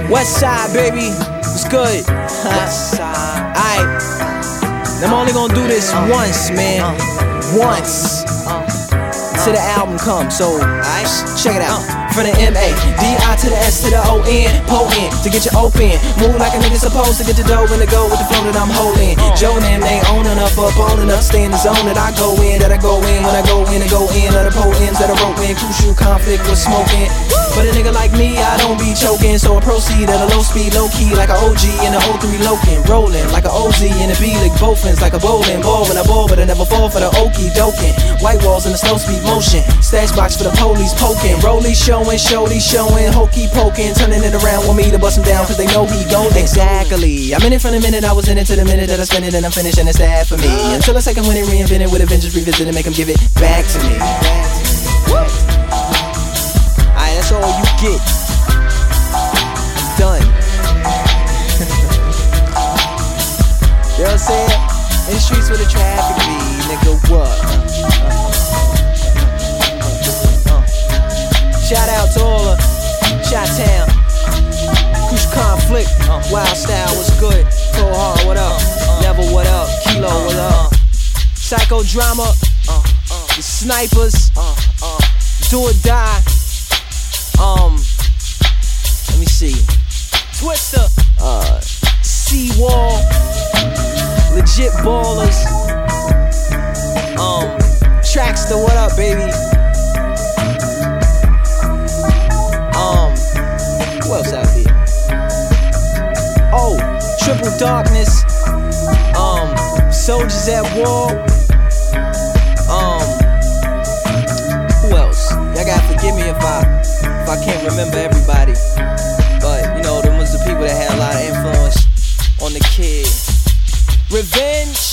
West side, baby. What's good? West side. Alright. I'm only gonna do this once, man. Once. Till the album comes, so check it out. From the M-A-D-I to the S to the O-N, potent to get you open. Move like a nigga supposed to get the dough and to go with the flow that I'm holding. Joe and them, they own enough, up on enough, stay in the zone that I go in, that I go in. When I go in and go in, other poems that I wrote in. Crucial conflict with smoking. But a nigga like me, I don't be choking, so I proceed at a low speed, low key, like an OG in a 03 Loken. Rolling like an OZ in a B-League, both ends like a bowling ball when I ball, but I never fall for the okey doking. White walls in a slow speed motion, stash box for the police poking. Rollie showing, shorty showing, hokey poking, turning it around, want me to bust him down, cause they know he gon' exactly. I'm in it from the minute I was in it to the minute that I spend it, and I'm finished, and it's that for me. Until the second when it reinvented with a vengeance, revisit and make him give it back to me. Alright, that's all you get. Done. You know what I'm saying? In the streets where the traffic be, nigga, what? Shout out to all of Chi-Town, Crucial Conflict, Wild Style, what's good? Cold Hard, what up? Never, what up? Kilo, what up? Psychodrama, the Snipers, Do or Die. Let me see. Twister, Seawall, Legit Ballers, Traxster, what up, baby? Who else out here? Oh, Triple Darkness, Soldiers at War. Who else? Y'all gotta forgive me if I can't remember everybody. But you know, them was the people that had a lot of influence on the kid. Revenge.